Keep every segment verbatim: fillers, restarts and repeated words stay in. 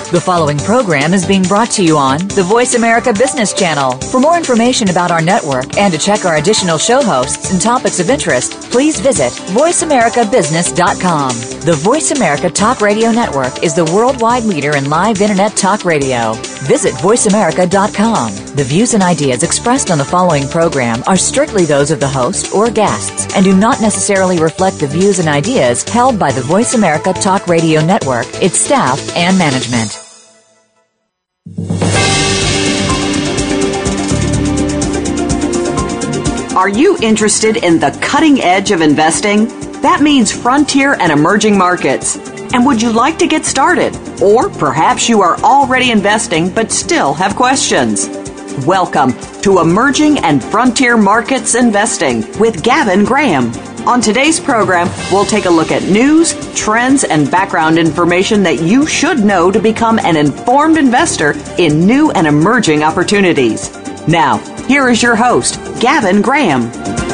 The following program is being brought to you on the Voice America Business Channel. For more information about our network and to check our additional show hosts and topics of interest, please visit voice america business dot com. The Voice America Talk Radio Network is the worldwide leader in live Internet talk radio. Visit voice america dot com. The views and ideas expressed on the following program are strictly those of the host or guests and do not necessarily reflect the views and ideas held by the Voice America Talk Radio Network, its staff, and management. Are you interested in the cutting edge of investing? That means frontier and emerging markets. And would you like to get started? Or perhaps you are already investing but still have questions. Welcome to Emerging and Frontier Markets Investing with Gavin Graham. On today's program, we'll take a look at news, trends, and background information that you should know to become an informed investor in new and emerging opportunities. Now, here is your host, Gavin Graham.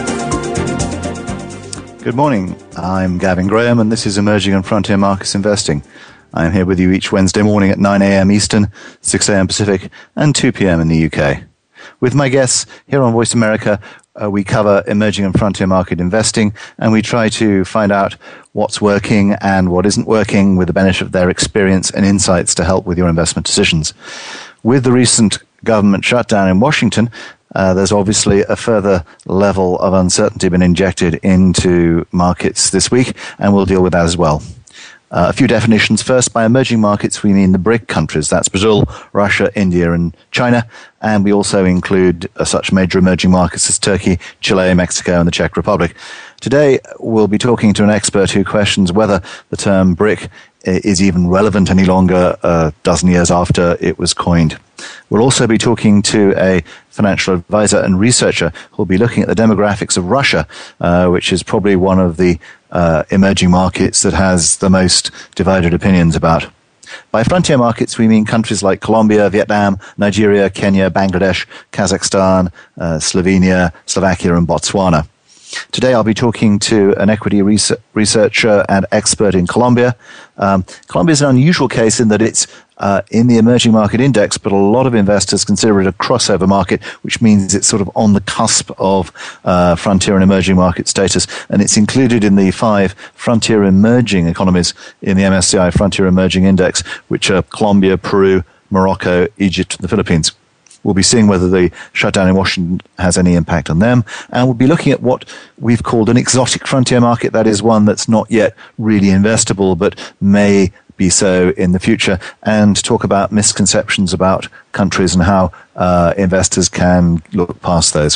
Good morning. I'm Gavin Graham, and this is Emerging and Frontier Markets Investing. I am here with you each Wednesday morning at nine a.m. Eastern, six a.m. Pacific, and two p.m. in the U K. With my guests here on Voice America, uh, we cover emerging and frontier market investing, and we try to find out what's working and what isn't working with the benefit of their experience and insights to help with your investment decisions. With the recent government shutdown in Washington, Uh, there's obviously a further level of uncertainty been injected into markets this week, and we'll deal with that as well. Uh, a few definitions. First, by emerging markets, we mean the BRIC countries. That's Brazil, Russia, India, and China. And we also include uh, such major emerging markets as Turkey, Chile, Mexico, and the Czech Republic. Today, we'll be talking to an expert who questions whether the term BRIC is even relevant any longer a dozen years after it was coined. We'll also be talking to a financial advisor and researcher who'll be looking at the demographics of Russia, uh, which is probably one of the uh, emerging markets that has the most divided opinions about. By frontier markets, we mean countries like Colombia, Vietnam, Nigeria, Kenya, Bangladesh, Kazakhstan, uh, Slovenia, Slovakia, and Botswana. Today I'll be talking to an equity researcher and expert in Colombia. Um, Colombia is an unusual case in that it's uh, in the emerging market index, but a lot of investors consider it a crossover market, which means it's sort of on the cusp of uh, frontier and emerging market status, and it's included in the five frontier emerging economies in the M S C I Frontier Emerging Index, which are Colombia, Peru, Morocco, Egypt, and the Philippines. We'll be seeing whether the shutdown in Washington has any impact on them. And we'll be looking at what we've called an exotic frontier market. That is one that's not yet really investable, but may be so in the future, and talk about misconceptions about countries and how uh, investors can look past those.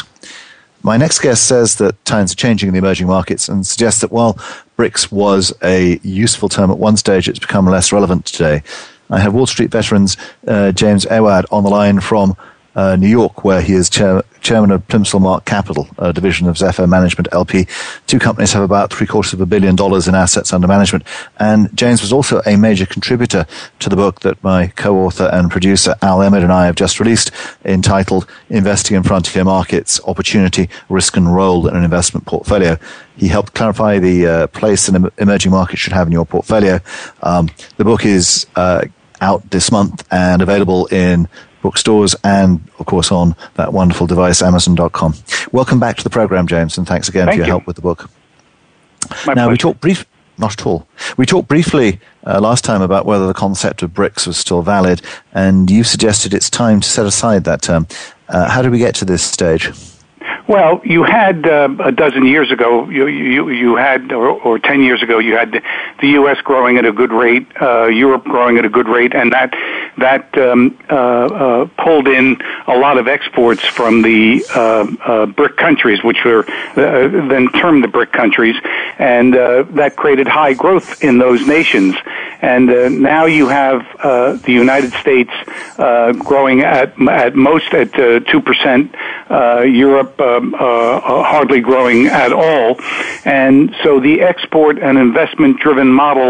My next guest says that times are changing in the emerging markets and suggests that while BRICS was a useful term at one stage, it's become less relevant today. I have Wall Street veterans uh, James Awad on the line from Uh, New York, where he is chair, chairman of Plimsoll Mark Capital, a division of Zephyr Management L P. Two companies have about three quarters of a billion dollars in assets under management. And James was also a major contributor to the book that my co-author and producer Al Emmett and I have just released, entitled Investing in Frontier Markets, Opportunity, Risk and Role in an Investment Portfolio. He helped clarify the uh, place an emerging market should have in your portfolio. Um, the book is uh, out this month and available in bookstores and, of course, on that wonderful device, amazon dot com. Welcome back to the program, James, and thanks again Thank for your you. help with the book. My now, pleasure. we talked brief, not at all. We talked briefly uh, last time about whether the concept of BRICS was still valid, and you suggested it's time to set aside that term. Uh, how did we get to this stage? Well, you had uh, a dozen years ago, you you, you had, or, or ten years ago, you had the, the U S growing at a good rate, uh, Europe growing at a good rate, and that that um, uh, uh, pulled in a lot of exports from the uh, uh, BRIC countries, which were uh, then termed the BRIC countries, and uh, that created high growth in those nations. And uh, now you have uh, the United States uh, growing at at most at uh, two percent, uh, Europe uh, uh, hardly growing at all, and so the export and investment-driven model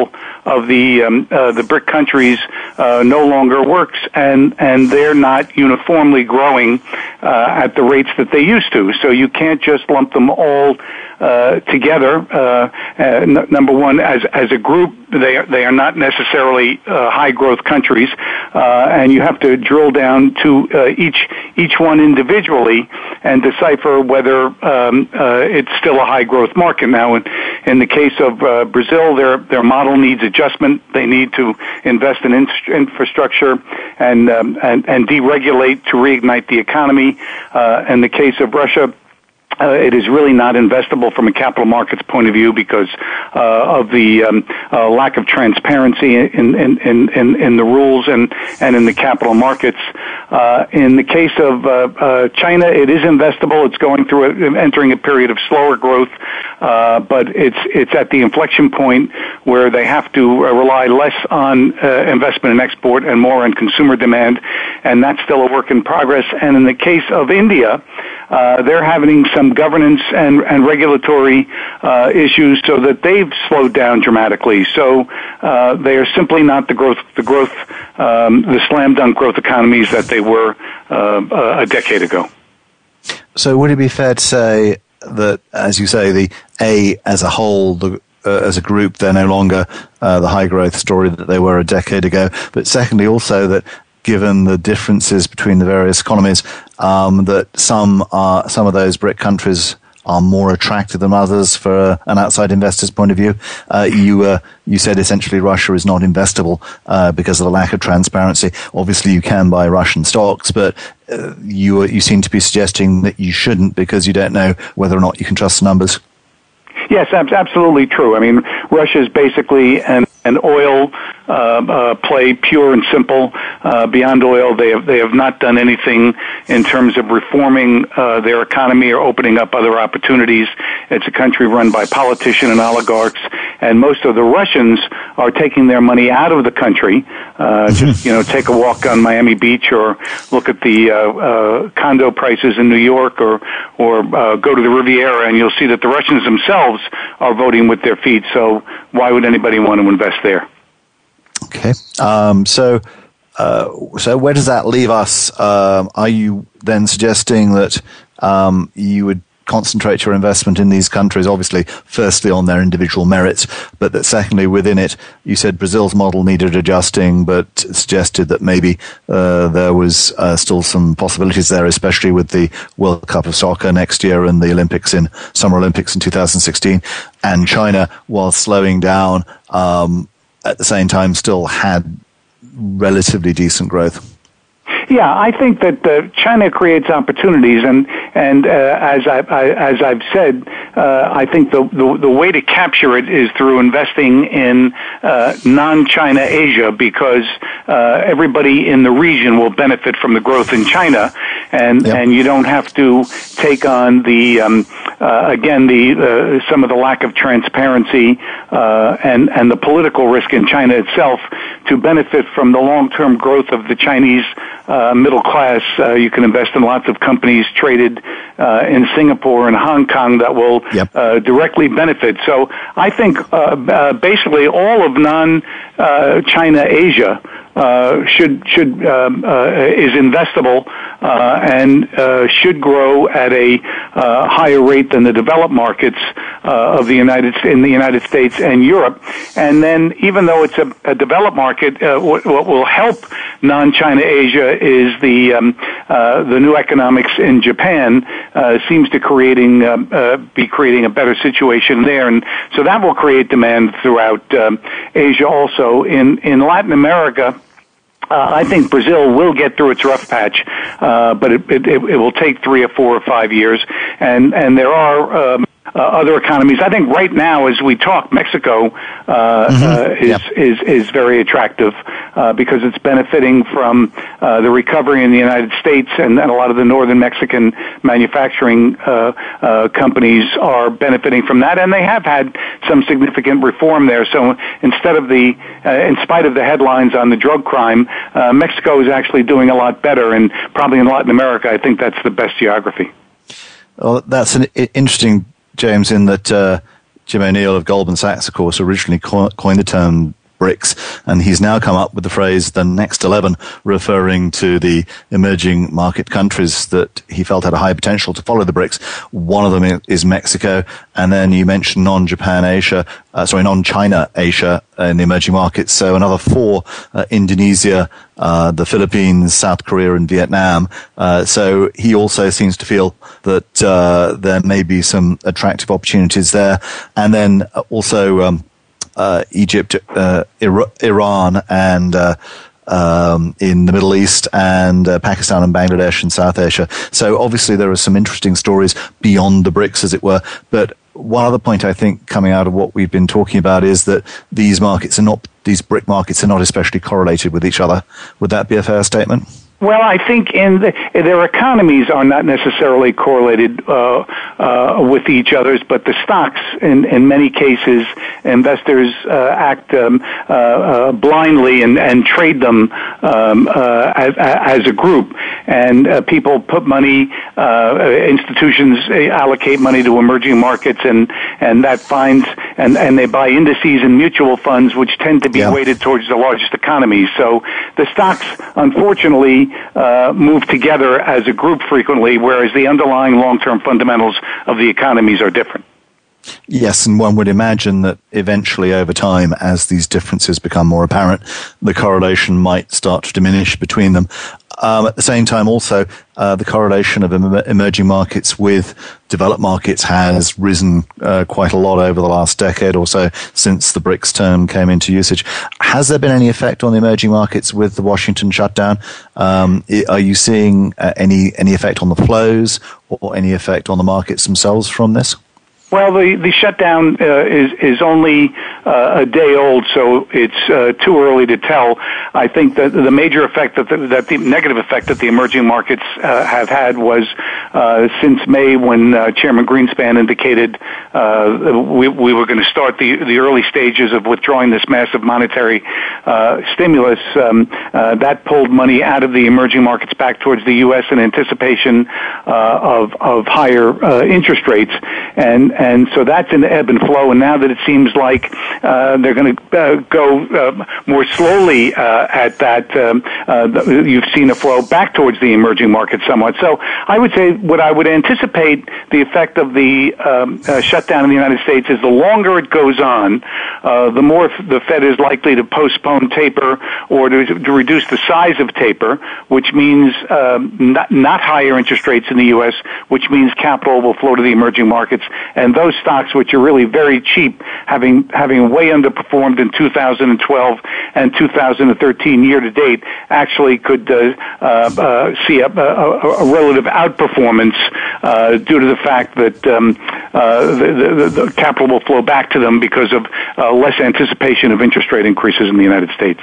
of the um, uh, the BRIC countries uh, no longer works, and and they're not uniformly growing uh, at the rates that they used to. So you can't just lump them all uh, together. Uh, uh, n- number one, as as a group, they are, they are not necessarily uh, high growth countries, uh, and you have to drill down to uh, each each one individually and decipher whether um, uh, it's still a high growth market. Now, in, in the case of uh, Brazil, their their model needs adjustment. They need to invest in in- infrastructure and, um, and and deregulate to reignite the economy. Uh, in the case of Russia, Uh, it is really not investable from a capital markets point of view because uh, of the um, uh, lack of transparency in, in, in, in, in the rules and, and in the capital markets. Uh, in the case of uh, uh, China, it is investable. It's going through, a, entering a period of slower growth, uh, but it's it's at the inflection point where they have to uh, rely less on uh, investment and export and more on consumer demand, and that's still a work in progress. And in the case of India, Uh, they're having some governance and, and regulatory uh, issues so that they've slowed down dramatically. So uh, they are simply not the growth, the growth, um, the slam dunk growth economies that they were uh, a decade ago. So would it be fair to say that, as you say, the A as a whole, the Uh, as a group, they're no longer uh, the high growth story that they were a decade ago. But secondly, also that given the differences between the various economies, um, that some are, some of those BRIC countries are more attractive than others for uh, an outside investor's point of view. Uh, you uh, you said essentially Russia is not investable uh, because of the lack of transparency. Obviously, you can buy Russian stocks, but uh, you you seem to be suggesting that you shouldn't because you don't know whether or not you can trust the numbers. Yes, absolutely true. I mean, Russia is basically an, an oil uh, uh, play, pure and simple. Uh, beyond oil, they have they have not done anything in terms of reforming uh, their economy or opening up other opportunities. It's a country run by politicians and oligarchs, and most of the Russians are taking their money out of the country. Uh, just you know, take a walk on Miami Beach, or look at the uh, uh, condo prices in New York, or or uh, go to the Riviera, and you'll see that the Russians themselves are voting with their feet. So why would anybody want to invest there? Okay. Um, so, uh, so where does that leave us? Um, are you then suggesting that um, you would concentrate your investment in these countries, obviously, firstly on their individual merits, but that secondly, within it, you said Brazil's model needed adjusting, but suggested that maybe uh, there was uh, still some possibilities there, especially with the World Cup of Soccer next year and the Olympics in Summer Olympics in two thousand sixteen, and China, while slowing down, um, at the same time still had relatively decent growth. Yeah, I think that uh, China creates opportunities, and and uh, as I, I as I've said, uh, I think the, the the way to capture it is through investing in uh, non-China Asia, because uh, everybody in the region will benefit from the growth in China, and yep. and you don't have to take on the um, uh, again the uh, some of the lack of transparency uh, and and the political risk in China itself to benefit from the long-term growth of the Chinese Uh, middle class. Uh, you can invest in lots of companies traded uh, in Singapore and Hong Kong that will yep. uh, directly benefit. So I think uh, uh, basically all of non-China uh, Asia uh, should should um, uh, is investable uh, and uh, should grow at a uh, higher rate than the developed markets uh, of the United in the United States and Europe. And then, even though it's a, a developed market, uh, what, what will help non-China Asia is the um, uh, the new economics in Japan uh, seems to creating uh, uh, be creating a better situation there, and so that will create demand throughout um, Asia also. In in Latin America, Uh, I think Brazil will get through its rough patch, uh, but it, it, it will take three or four or five years. And, and there are um, uh, other economies. I think right now, as we talk, Mexico uh, mm-hmm. uh, is, yep. is is very attractive uh, because it's benefiting from uh, the recovery in the United States, and, and a lot of the northern Mexican manufacturing uh, uh, companies are benefiting from that, and they have had some significant reform there. So instead of the, uh, in spite of the headlines on the drug crime, Uh, Mexico is actually doing a lot better, and probably in Latin America, I think that's the best geography. Well, that's an I- interesting, James, in that uh, Jim O'Neill of Goldman Sachs, of course, originally co- coined the term BRICS, and he's now come up with the phrase the next eleven, referring to the emerging market countries that he felt had a high potential to follow the BRICS. One of them is Mexico, and then you mentioned non-Japan Asia, uh, sorry, non-China Asia in the emerging markets. So another four, uh, Indonesia, uh, the Philippines, South Korea, and Vietnam. Uh, so he also seems to feel that uh, there may be some attractive opportunities there. And then also um, uh, Egypt, uh, Iran, and uh, um, in the Middle East, and uh, Pakistan and Bangladesh and South Asia. So obviously there are some interesting stories beyond the BRICS, as it were. But one other point I think coming out of what we've been talking about is that these markets are not, these BRIC markets are not especially correlated with each other. Would that be a fair statement? Well, I think in the, their economies are not necessarily correlated uh, uh, with each other's, but the stocks, in, in many cases, investors uh, act um, uh, uh, blindly and, and trade them um, uh, as, as a group. And uh, people put money, uh, institutions allocate money to emerging markets, and, and that finds, and, and they buy indices and mutual funds, which tend to be yeah. weighted towards the largest economies. So the stocks, unfortunately, Uh, move together as a group frequently, whereas the underlying long-term fundamentals of the economies are different. Yes, and one would imagine that eventually over time, as these differences become more apparent, the correlation might start to diminish between them. Um, at the same time, also, uh, the correlation of em- emerging markets with developed markets has risen uh, quite a lot over the last decade or so since the BRICS term came into usage. Has there been any effect on the emerging markets with the Washington shutdown? Um, are you seeing uh, any any effect on the flows or any effect on the markets themselves from this? Well, the, the shutdown uh, is is only uh, a day old, so it's uh, too early to tell. I think that the major effect that the, that the negative effect that the emerging markets uh, have had was uh, since May, when uh, Chairman Greenspan indicated uh, we, we were going to start the the early stages of withdrawing this massive monetary uh, stimulus. Um, uh, that pulled money out of the emerging markets back towards the U S in anticipation uh, of of higher uh, interest rates, and And so that's an ebb and flow. And now that it seems like uh, they're going to uh, go uh, more slowly uh, at that, um, uh, you've seen a flow back towards the emerging market somewhat. So I would say what I would anticipate the effect of the um, uh, shutdown in the United States is the longer it goes on, uh, the more the Fed is likely to postpone taper or to, to reduce the size of taper, which means um, not, not higher interest rates in the U S, which means capital will flow to the emerging markets. And those stocks, which are really very cheap, having having way underperformed in two thousand twelve and two thousand thirteen year to date, actually could uh, uh, see a, a, a relative outperformance uh, due to the fact that um, uh, the, the, the capital will flow back to them because of uh, less anticipation of interest rate increases in the United States.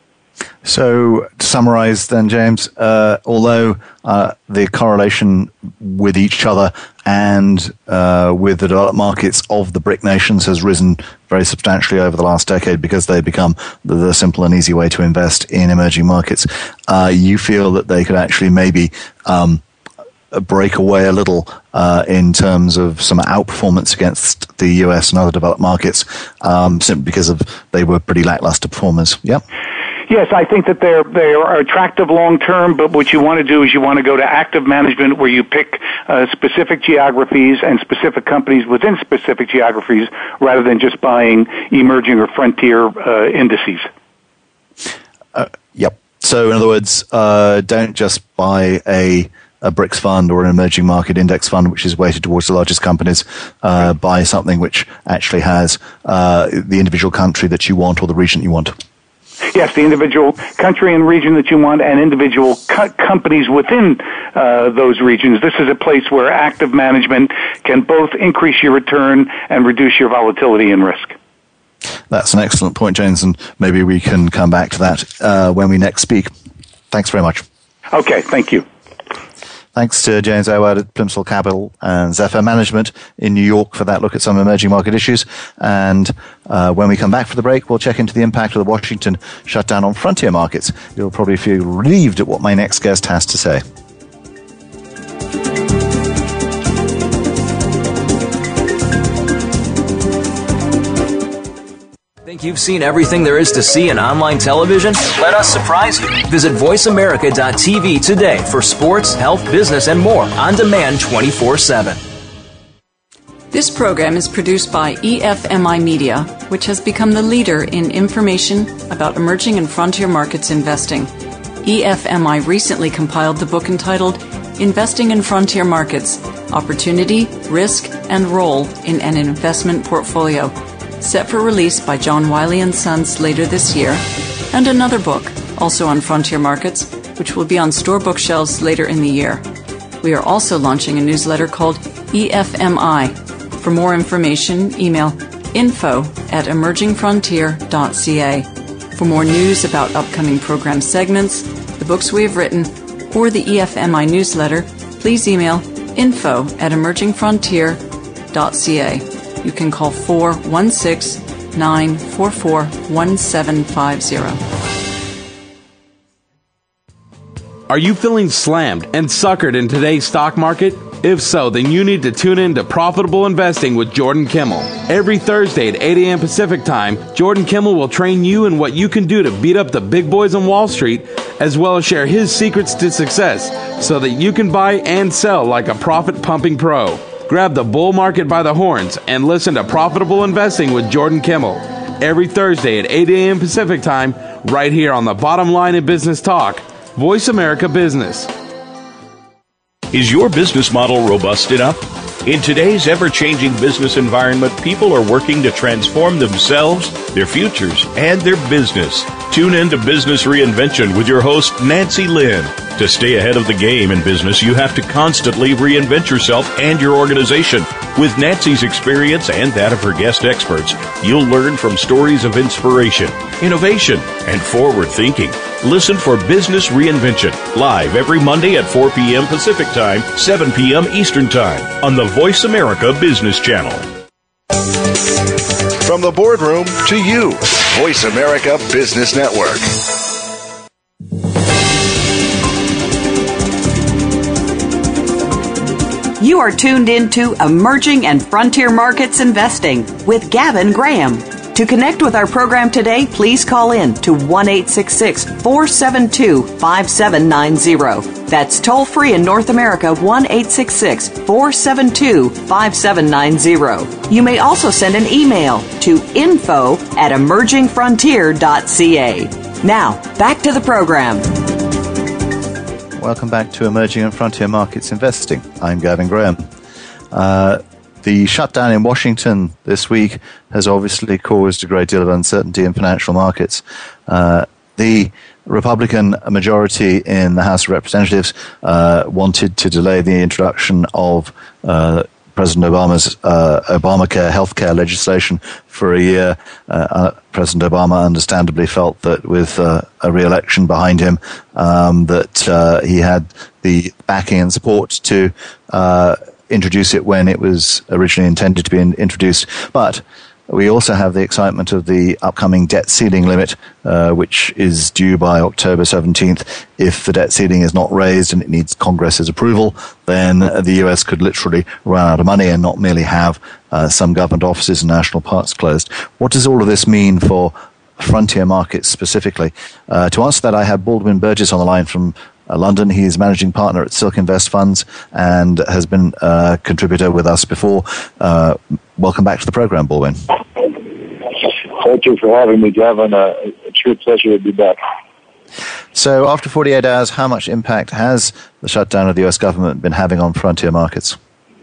So, to summarize then, James, uh, although uh, the correlation with each other and uh, with the developed markets of the BRIC nations has risen very substantially over the last decade because they become the, the simple and easy way to invest in emerging markets, uh, you feel that they could actually maybe um, break away a little uh, in terms of some outperformance against the U S and other developed markets um, simply because of they were pretty lackluster performers. Yep. Yes, I think that they're they are attractive long term, but what you want to do is you want to go to active management where you pick uh, specific geographies and specific companies within specific geographies rather than just buying emerging or frontier uh, indices. Uh, yep. So in other words, uh, don't just buy a a BRICS fund or an emerging market index fund, which is weighted towards the largest companies. Uh, buy something which actually has uh, the individual country that you want or the region you want. Yes, the individual country and region that you want and individual co- companies within uh, those regions. This is a place where active management can both increase your return and reduce your volatility and risk. That's an excellent point, James, and maybe we can come back to that uh, when we next speak. Thanks very much. Okay, thank you. Thanks to James Aylward at Plimsoll Capital and Zephyr Management in New York for that look at some emerging market issues. And uh, when we come back for the break, we'll check into the impact of the Washington shutdown on frontier markets. You'll probably feel relieved at what my next guest has to say. Think You've seen everything there is to see in online television? Let us surprise you. Visit voice america dot t v today for sports, health, business, and more on demand twenty-four seven. This program is produced by E F M I Media, which has become the leader in information about emerging and frontier markets investing. E F M I recently compiled the book entitled Investing in Frontier Markets: Opportunity, Risk, and Role in an Investment Portfolio, set for release by John Wiley and Sons later this year, and another book, also on frontier markets, which will be on store bookshelves later in the year. We are also launching a newsletter called E F M I. For more information, email info at emerging frontier dot c a. For more news about upcoming program segments, the books we have written, or the E F M I newsletter, please email info at emerging frontier dot c a. You can call four one six, nine four four, one seven five zero. Are you feeling slammed and suckered in today's stock market? If so, then you need to tune in to Profitable Investing with Jordan Kimmel. Every Thursday at eight a.m. Pacific Time, Jordan Kimmel will train you in what you can do to beat up the big boys on Wall Street, as well as share his secrets to success so that you can buy and sell like a profit-pumping pro. Grab the bull market by the horns and listen to Profitable Investing with Jordan Kimmel every Thursday at eight a.m. Pacific Time, right here on the Bottom Line in Business Talk, Voice America Business. Is your business model robust enough? In today's ever-changing business environment, people are working to transform themselves, their futures, and their business. Tune in to Business Reinvention with your host, Nancy Lynn. To stay ahead of the game in business, you have to constantly reinvent yourself and your organization. With Nancy's experience and that of her guest experts, you'll learn from stories of inspiration, innovation, and forward thinking. Listen for Business Reinvention, live every Monday at four p.m. Pacific Time, seven p.m. Eastern Time, on the Voice America Business Channel. From the boardroom to you, Voice America Business Network. You are tuned into Emerging and Frontier Markets Investing with Gavin Graham. To connect with our program today, please call in to one eight six six, four seven two, five seven nine zero. That's toll free in North America, one eight six six, four seven two, five seven nine zero. You may also send an email to info at emerging frontier dot c a. Now, back to the program. Welcome back to Emerging and Frontier Markets Investing. I'm Gavin Graham. Uh, the shutdown in Washington this week has obviously caused a great deal of uncertainty in financial markets. Uh, the Republican majority in the House of Representatives uh, wanted to delay the introduction of uh, President Obama's uh, Obamacare healthcare legislation for a year. Uh, uh, President Obama understandably felt that with uh, a re-election behind him, um, that uh, he had the backing and support to uh, introduce it when it was originally intended to be in- introduced. But we also have the excitement of the upcoming debt ceiling limit, uh, which is due by October seventeenth. If the debt ceiling is not raised and it needs Congress's approval, then the U S could literally run out of money and not merely have uh, some government offices and national parks closed. What does all of this mean for frontier markets specifically? Uh, to answer that, I have Baldwin Burgess on the line from Uh, London. He is managing partner at Silk Invest Funds and has been a contributor with us before. Uh, welcome back to the program, Baldwin. Thank you for having me, Gavin. Uh, a true pleasure to be back. So after forty-eight hours, how much impact has the shutdown of the U S government been having on frontier markets?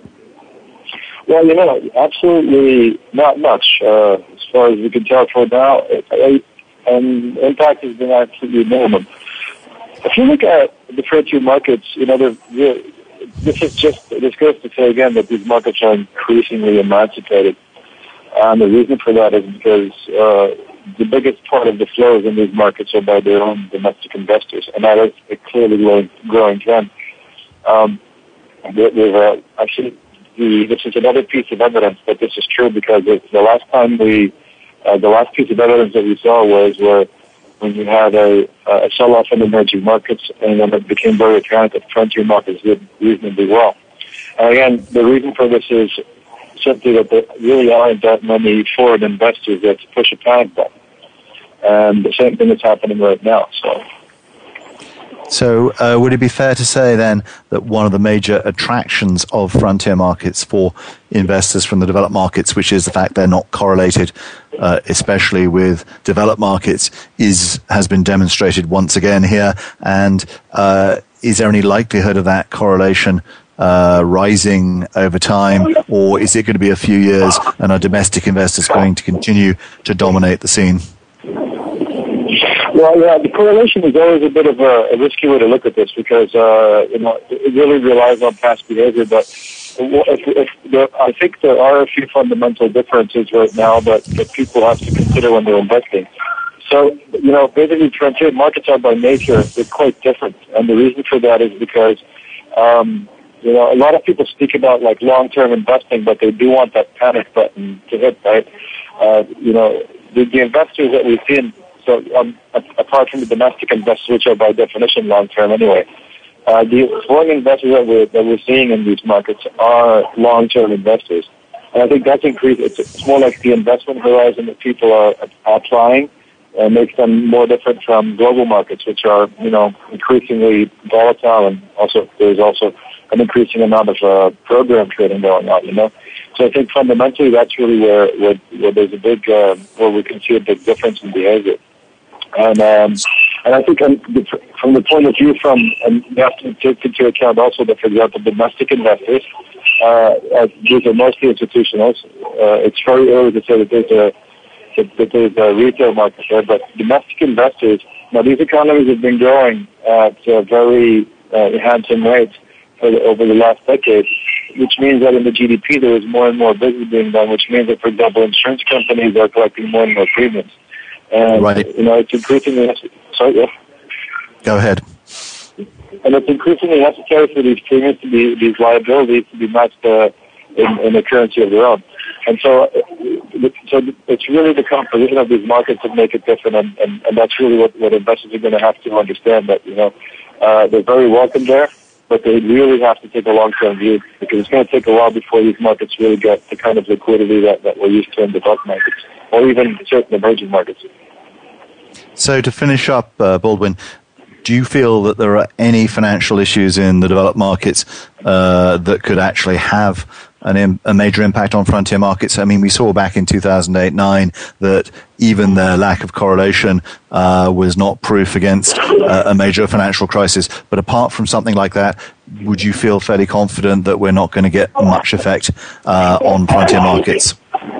Well, you know, absolutely not much. Uh, as far as we can tell for now, it, it, and impact has been absolutely minimal. If you look at the frontier markets, you know, they're, this is just, this goes to say again that these markets are increasingly emancipated. And the reason for that is because uh, the biggest part of the flows in these markets are by their own domestic investors, and that is a clearly growing, growing trend. Um, there's uh, actually, the, this is another piece of evidence that this is true because it's the last time we, uh, the last piece of evidence that we saw was where when you had a, a sell-off in emerging markets, and then it became very apparent that frontier markets did reasonably well. And again, the reason for this is simply that there really aren't that many foreign investors that push a panic button. And the same thing is happening right now. So. So uh, would it be fair to say then that one of the major attractions of frontier markets for investors from the developed markets, which is the fact they're not correlated, uh, especially with developed markets, is has been demonstrated once again here? And uh, is there any likelihood of that correlation uh, rising over time, or is it going to be a few years and are domestic investors going to continue to dominate the scene? Well, yeah, the correlation is always a bit of a, a risky way to look at this because, uh, you know, it really relies on past behavior. But if, if there, I think there are a few fundamental differences right now that, that people have to consider when they're investing. So, you know, basically frontier markets are by nature, they're quite different. And the reason for that is because, um, you know, a lot of people speak about like long-term investing, but they do want that panic button to hit, right? Uh, you know, the, the investors that we've seen, so um, apart from the domestic investors, which are by definition long-term anyway, uh, the foreign investors that we're, that we're seeing in these markets are long-term investors. And I think that's increased. It's, it's more like the investment horizon that people are applying uh, makes them more different from global markets, which are, you know, increasingly volatile, and also there's also an increasing amount of uh, program trading going on, you know. So I think fundamentally that's really where, where, where there's a big, uh, where we can see a big difference in behavior. And um, and I think um, from the point of view from, and you have to take into account also that, for example, domestic investors, uh, uh, these are mostly institutionals. Uh, it's very early to say that there's a that, that there's a retail market there, but domestic investors, now these economies have been growing at uh, very uh, handsome rates for the, over the last decade, which means that in the G D P there is more and more business being done, which means that, for example, insurance companies are collecting more and more premiums. And, right. you know, it's increasingly, sorry, yeah. Go ahead. And it's increasingly necessary for these premiums to be, these liabilities to be matched uh, in, in a currency of their own. And so, uh, so it's really the composition of these markets that make it different, and, and, and that's really what, what investors are going to have to understand, that, you know, uh, they're very welcome there, but they really have to take a long-term view, because it's going to take a while before these markets really get the kind of liquidity that, that we're used to in developed markets, or even certain emerging markets. So to finish up, uh, Baldwin, do you feel that there are any financial issues in the developed markets uh, that could actually have an Im- a major impact on frontier markets? I mean, we saw back in two thousand eight nine that even their lack of correlation uh, was not proof against uh, a major financial crisis. But apart from something like that, would you feel fairly confident that we're not going to get much effect uh, on frontier markets?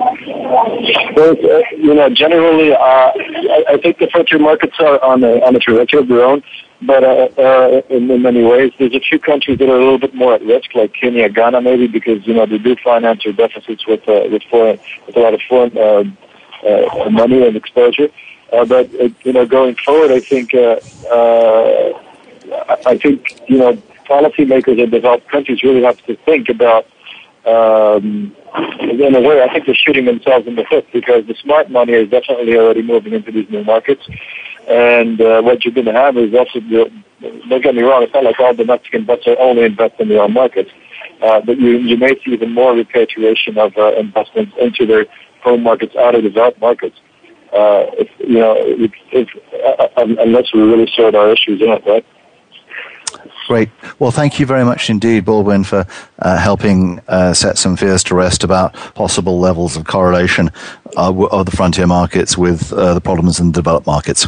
Well, uh, you know, generally, uh, I, I think the frontier markets are on a, on a trajectory of their own, but uh, uh, in, in many ways, there's a few countries that are a little bit more at risk, like Kenya, Ghana, maybe, because, you know, they do finance their deficits with uh, with foreign, with a lot of foreign uh, uh, money and exposure. Uh, but uh, you know, going forward, I think uh, uh, I think you know, policymakers in developed countries really have to think about. Um, in a way, I think they're shooting themselves in the foot, because the smart money is definitely already moving into these new markets. And uh, what you're going to have is also, don't get me wrong, it's not like all domestic investors only invest in their own markets. Uh, but you, you may see even more repatriation of uh, investments into their home markets out of developed markets. Uh, if, you know, if, if, uh, unless we really sort our issues out, right? Great. Well, thank you very much indeed, Baldwin, for uh, helping uh, set some fears to rest about possible levels of correlation uh, of the frontier markets with uh, the problems in the developed markets.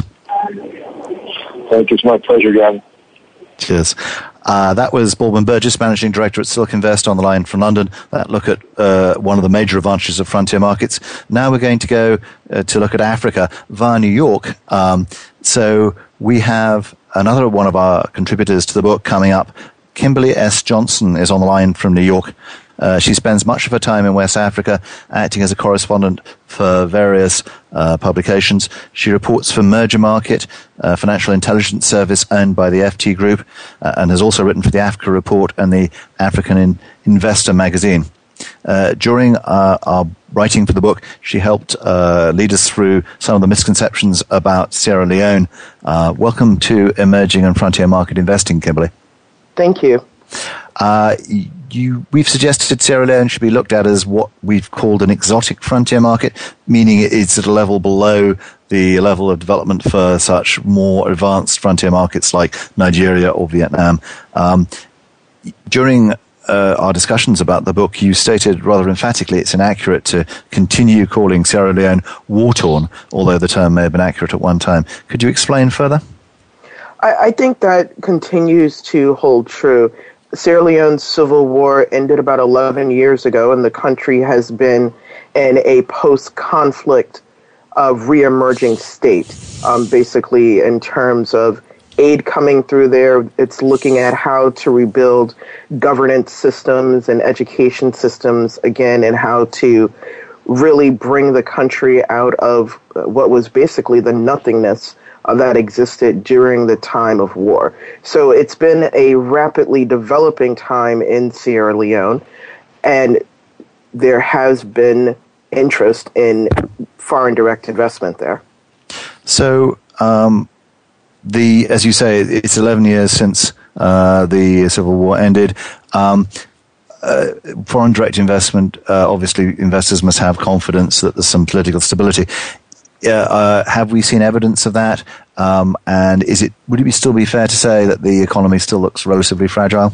Thank you. It's my pleasure, Gavin. Cheers. Uh, that was Baldwin Burgess, Managing Director at Silk Invest, on the line from London. That look at uh, one of the major advantages of frontier markets. Now we're going to go uh, to look at Africa via New York. Um, so we have another one of our contributors to the book coming up. Kimberly S. Johnson is on the line from New York. Uh, she spends much of her time in West Africa acting as a correspondent for various uh, publications. She reports for Merger Market, a financial intelligence service owned by the F T Group, uh, and has also written for the Africa Report and the African in- Investor magazine. Uh, during uh, our writing for the book, she helped uh, lead us through some of the misconceptions about Sierra Leone. Uh, welcome to Emerging and Frontier Market Investing, Kimberly. Thank you. Uh, you, we've suggested Sierra Leone should be looked at as what we've called an exotic frontier market, meaning it's at a level below the level of development for such more advanced frontier markets like Nigeria or Vietnam. Um, during uh, our discussions about the book, you stated rather emphatically it's inaccurate to continue calling Sierra Leone war-torn, although the term may have been accurate at one time. Could you explain further? I, I think that continues to hold true. Sierra Leone's civil war ended about eleven years ago, and the country has been in a post-conflict of re-emerging state, um, basically in terms of aid coming through there. It's looking at how to rebuild governance systems and education systems again, and how to really bring the country out of what was basically the nothingness uh, that existed during the time of war. So it's been a rapidly developing time in Sierra Leone, and there has been interest in foreign direct investment there. So, um, the as you say, it's eleven years since uh, the Civil War ended. Um, uh, foreign direct investment, uh, obviously, investors must have confidence that there's some political stability. Uh, uh, have we seen evidence of that? Um, and is it would it be still be fair to say that the economy still looks relatively fragile?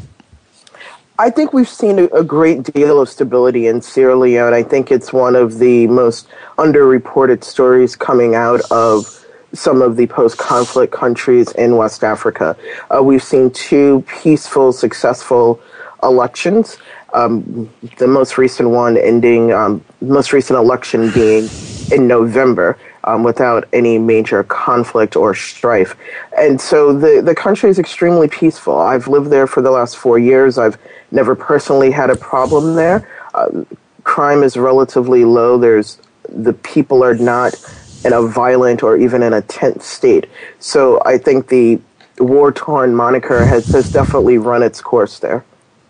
I think we've seen a, a great deal of stability in Sierra Leone. I think it's one of the most underreported stories coming out of some of the post-conflict countries in West Africa. Uh, we've seen two peaceful, successful elections. Um, the most recent one ending, um, most recent election being in November, um, without any major conflict or strife. And so the, the country is extremely peaceful. I've lived there for the last four years. I've never personally had a problem there. Uh, crime is relatively low. There's the people are not in a violent or even in a tense state. So I think the war-torn moniker has, has definitely run its course there.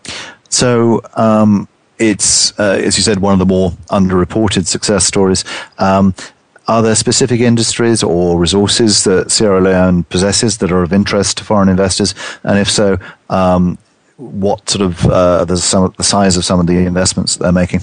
So um, it's, uh, as you said, one of the more underreported success stories. Um, are there specific industries or resources that Sierra Leone possesses that are of interest to foreign investors? And if so, um, what sort of uh, the, some of the size of some of the investments that they're making?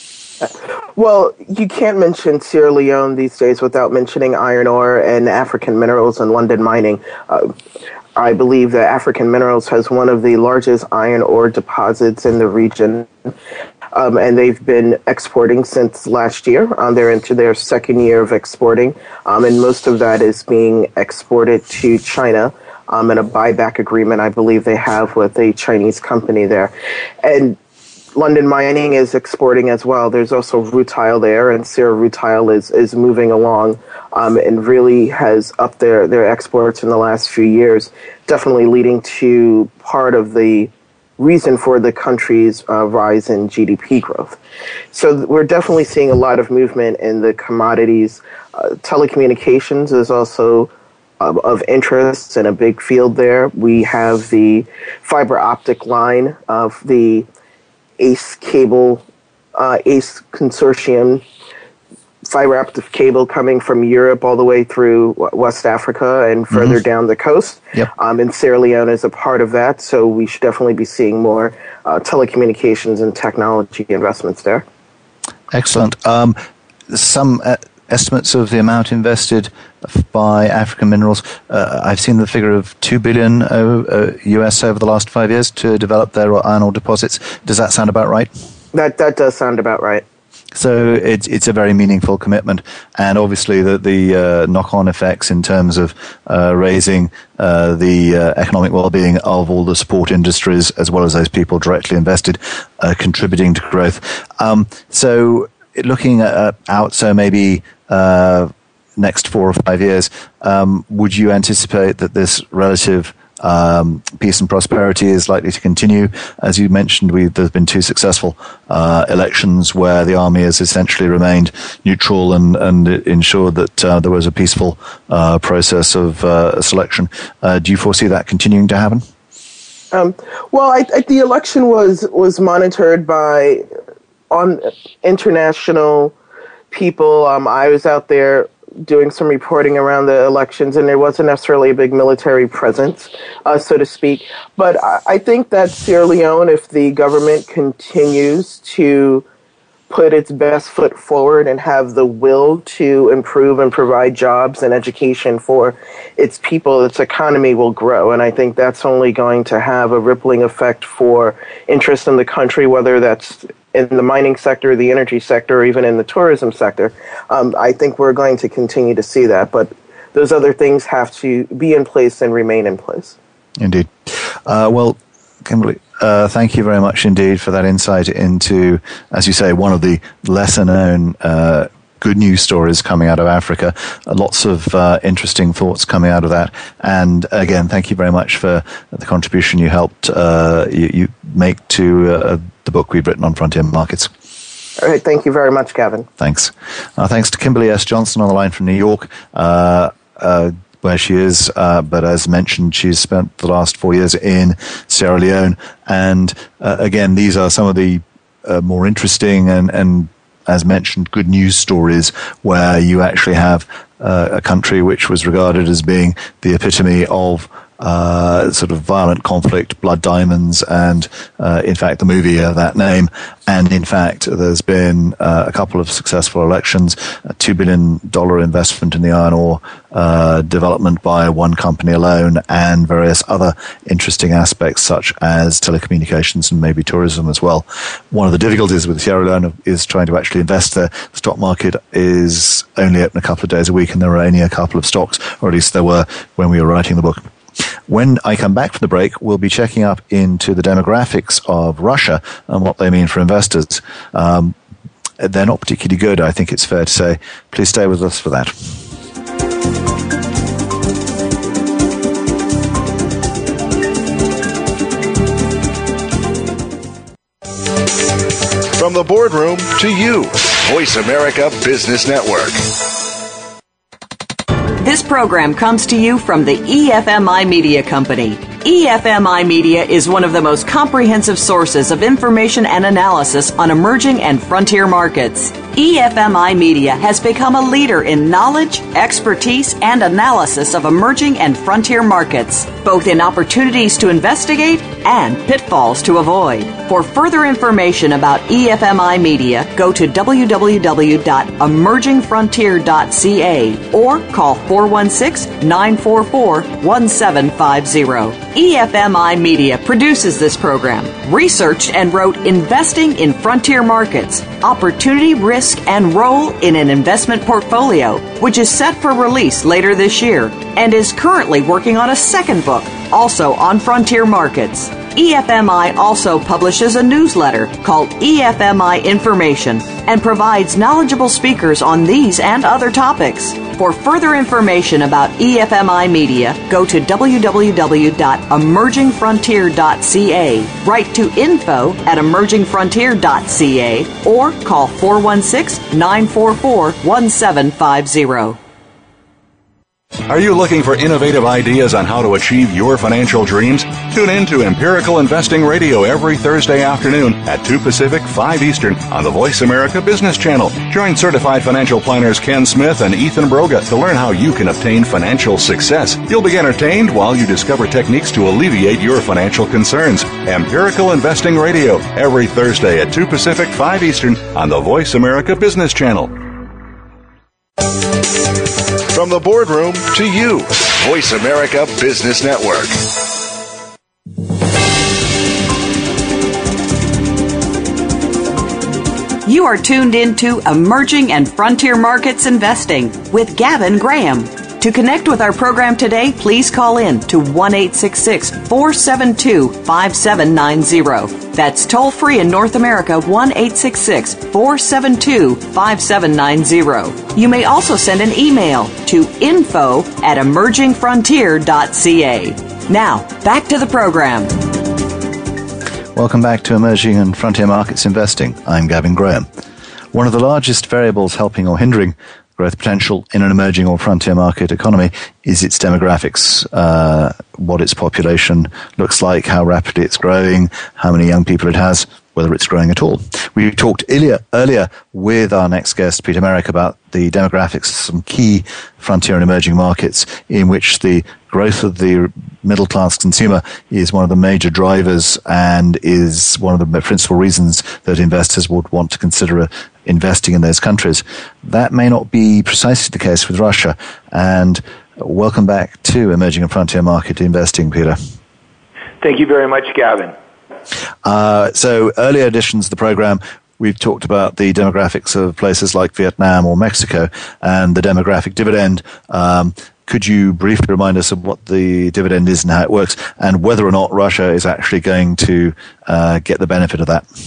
Well, you can't mention Sierra Leone these days without mentioning iron ore and African minerals and London mining. Uh, I believe that African Minerals has one of the largest iron ore deposits in the region, um, and they've been exporting since last year. Um, they're into their second year of exporting, um, and most of that is being exported to China um, in a buyback agreement I believe they have with a Chinese company there. And London Mining is exporting as well. There's also rutile there, and Sierra Rutile is, is moving along um, and really has upped their, their exports in the last few years, definitely leading to part of the reason for the country's uh, rise in G D P growth. So we're definitely seeing a lot of movement in the commodities. Uh, telecommunications is also uh, of interest and a big field there. We have the fiber optic line of the ACE cable, uh, ACE consortium, fiber optic cable coming from Europe all the way through West Africa and further mm-hmm. down the coast. Yep. Um, and Sierra Leone is a part of that, so we should definitely be seeing more uh, telecommunications and technology investments there. Excellent. Um, some uh, estimates of the amount invested by African Minerals. Uh, I've seen the figure of two billion dollars uh, U S over the last five years to develop their iron ore deposits. Does that sound about right? That that does sound about right. So it's it's a very meaningful commitment, and obviously the the uh, knock-on effects in terms of uh, raising uh, the uh, economic well-being of all the support industries, as well as those people directly invested, uh, contributing to growth. Um, so looking at, out, so maybe uh, next four or five years, um, would you anticipate that this relative Um, peace and prosperity is likely to continue? As you mentioned, we, there's been two successful uh, elections where the army has essentially remained neutral and, and ensured that uh, there was a peaceful uh, process of uh, selection. Uh, do you foresee that continuing to happen? Um, well, I, I, the election was was monitored by on international people. Um, I was out there doing some reporting around the elections, and there wasn't necessarily a big military presence, uh, so to speak. But I, I think that Sierra Leone, if the government continues to put its best foot forward and have the will to improve and provide jobs and education for its people, its economy will grow. And I think that's only going to have a rippling effect for interest in the country, whether that's in the mining sector, the energy sector, or even in the tourism sector. Um, I think we're going to continue to see that. But those other things have to be in place and remain in place. Indeed. Uh, well, Kimberly, uh, thank you very much indeed for that insight into, as you say, one of the lesser-known uh, good news stories coming out of Africa. Uh, lots of uh, interesting thoughts coming out of that. And again, thank you very much for the contribution you helped uh, you, you make to uh, the book we've written on frontier markets. All right. Thank you very much, Gavin. Thanks. Uh, thanks to Kimberly S. Johnson on the line from New York. Uh, uh, where she is, uh, but as mentioned, she's spent the last four years in Sierra Leone. And uh, again, these are some of the uh, more interesting and, and, as mentioned, good news stories where you actually have uh, a country which was regarded as being the epitome of uh, sort of violent conflict, blood diamonds, and uh, in fact the movie of that name. And in fact, there's been uh, a couple of successful elections, a two billion dollars investment in the iron ore uh, development by one company alone, and various other interesting aspects such as telecommunications and maybe tourism as well. One of the difficulties with Sierra Leone is trying to actually invest there. The stock market is only open a couple of days a week, and there are only a couple of stocks, or at least there were when we were writing the book. When I come back from the break, we'll be checking up into the demographics of Russia and what they mean for investors. Um, they're not particularly good, I think it's fair to say. Please stay with us for that. From the boardroom to you, Voice America Business Network. This program comes to you from the E F M I Media Company. E F M I Media is one of the most comprehensive sources of information and analysis on emerging and frontier markets. E F M I Media has become a leader in knowledge, expertise, and analysis of emerging and frontier markets, both in opportunities to investigate and pitfalls to avoid. For further information about E F M I Media, go to w w w dot emerging frontier dot c a or call four one six, nine four four, one seven five zero. E F M I Media produces this program, researched and wrote Investing in Frontier Markets, Opportunity, Risk, and Role in an Investment Portfolio, which is set for release later this year, and is currently working on a second book, also on frontier markets. E F M I also publishes a newsletter called E F M I Information and provides knowledgeable speakers on these and other topics. For further information about E F M I Media, go to w w w dot emerging frontier dot c a, write to info at emerging frontier dot c a, or call four one six, nine four four, one seven five zero. Are you looking for innovative ideas on how to achieve your financial dreams? Tune in to Empirical Investing Radio every Thursday afternoon at two Pacific, five Eastern on the Voice America Business Channel. Join certified financial planners Ken Smith and Ethan Broga to learn how you can obtain financial success. You'll be entertained while you discover techniques to alleviate your financial concerns. Empirical Investing Radio every Thursday at two Pacific, five Eastern on the Voice America Business Channel. From the boardroom to you, Voice America Business Network. You are tuned into Emerging and Frontier Markets Investing with Gavin Graham. To connect with our program today, please call in to one eight six six, four seven two, five seven nine zero. That's toll free in North America, one eight six six, four seven two, five seven nine zero. You may also send an email to info at emerging frontier dot c a. Now, back to the program. Welcome back to Emerging and Frontier Markets Investing. I'm Gavin Graham. One of the largest variables helping or hindering growth potential in an emerging or frontier market economy is its demographics, uh, what its population looks like, how rapidly it's growing, how many young people it has. whether it's growing at all. We talked earlier, earlier with our next guest, Peter Merrick, about the demographics of some key frontier and emerging markets in which the growth of the middle-class consumer is one of the major drivers and is one of the principal reasons that investors would want to consider investing in those countries. That may not be precisely the case with Russia. And welcome back to Emerging and Frontier Market Investing, Peter. Thank you very much, Gavin. Uh, so earlier editions of the program, we've talked about the demographics of places like Vietnam or Mexico and the demographic dividend. Um, could you briefly remind us of what the dividend is and how it works, and whether or not Russia is actually going to uh, get the benefit of that?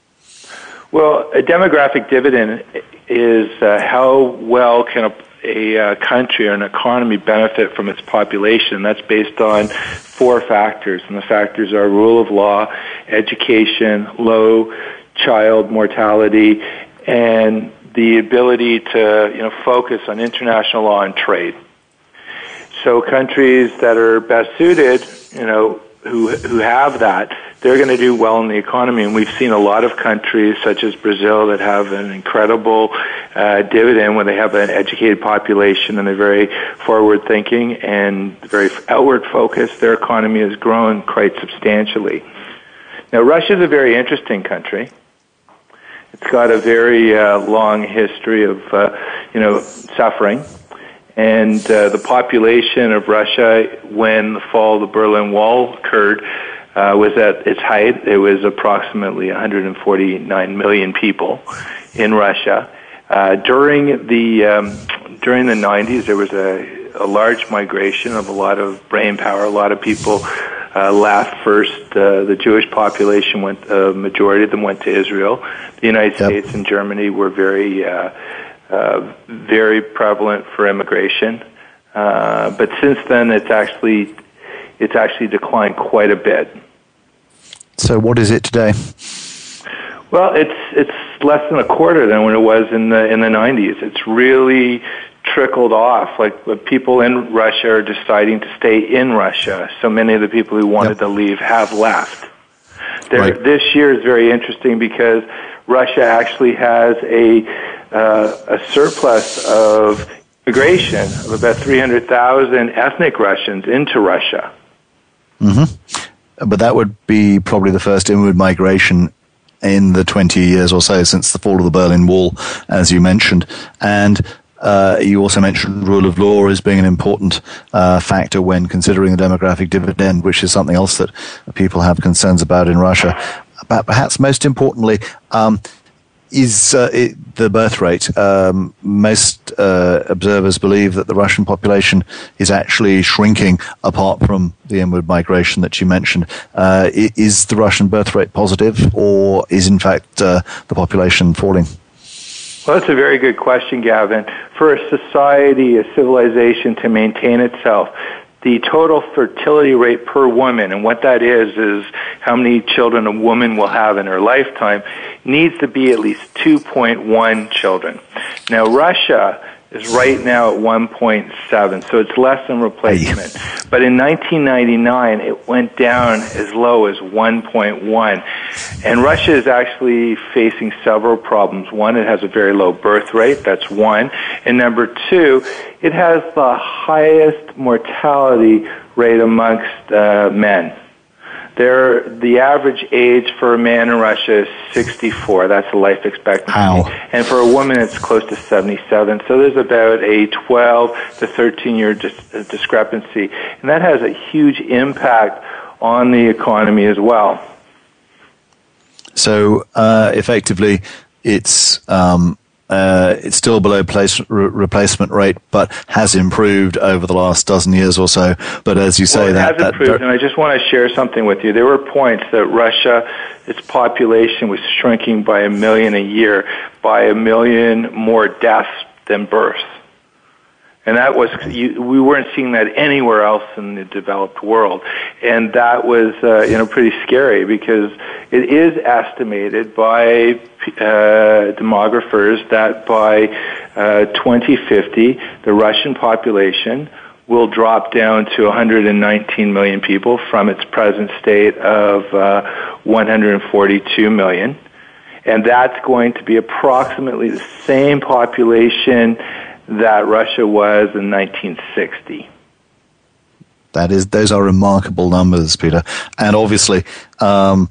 Well, a demographic dividend is uh, how well can a a uh, country or an economy benefit from its population. That's based on four factors, and the factors are rule of law, education, low child mortality, and the ability to, you know, focus on international law and trade. So countries that are best suited, you know, who who have that, they're going to do well in the economy. And we've seen a lot of countries, such as Brazil, that have an incredible uh, dividend when they have an educated population and they're very forward-thinking and very outward-focused. Their economy has grown quite substantially. Now, Russia is a very interesting country. It's got a very uh, long history of, uh, you know, suffering. And uh, the population of Russia, when the fall of the Berlin Wall occurred, uh, was at its height. It was approximately one hundred forty-nine million people in Russia. Uh, during the um, during the nineties, there was a, a large migration of a lot of brain power. A lot of people uh, left. First, uh, the Jewish population went. A uh, majority of them went to Israel. The United yep. States and Germany were very. Uh, Uh, very prevalent for immigration, uh, but since then it's actually it's actually declined quite a bit. So, what is it today? Well, it's it's less than a quarter than when it was in the in the nineties. It's really trickled off. Like people in Russia are deciding to stay in Russia. So many of the people who wanted yep. to leave have left. There, right. This year is very interesting because Russia actually has a Uh, a surplus of immigration of about three hundred thousand ethnic Russians into Russia. Mm-hmm. But that would be probably the first inward migration in the twenty years or so since the fall of the Berlin Wall, as you mentioned. And uh, you also mentioned rule of law as being an important uh, factor when considering the demographic dividend, which is something else that people have concerns about in Russia. But perhaps most importantly, um, is uh, it, the birth rate. Um, most uh, observers believe that the Russian population is actually shrinking apart from the inward migration that you mentioned. Uh, is the Russian birth rate positive, or is in fact uh, the population falling? Well, that's a very good question, Gavin. For a society, a civilization to maintain itself, the total fertility rate per woman, and what that is, is how many children a woman will have in her lifetime, needs to be at least two point one children. Now, Russia is right now at one point seven, so it's less than replacement. But in nineteen ninety-nine, it went down as low as one point one. And Russia is actually facing several problems. One, it has a very low birth rate. That's one. And number two, it has the highest mortality rate amongst uh, men. There, the average age for a man in Russia is sixty-four. That's the life expectancy. Ow. And for a woman, it's close to seventy-seven. So there's about a twelve to thirteen year dis- discrepancy. And that has a huge impact on the economy as well. So, uh, effectively, it's... Um Uh, it's still below place, re- replacement rate, but has improved over the last dozen years or so. But as you say, well, it that has that improved. And I just want to share something with you. There were points that Russia, its population was shrinking by a million a year, by a million more deaths than births. And that was, you, we weren't seeing that anywhere else in the developed world. And that was, uh, you know, pretty scary because it is estimated by uh, demographers that by uh, twenty fifty, the Russian population will drop down to one hundred nineteen million people from its present state of uh, one hundred forty-two million. And that's going to be approximately the same population that Russia was in nineteen sixty. That is, those are remarkable numbers, Peter. And obviously, um,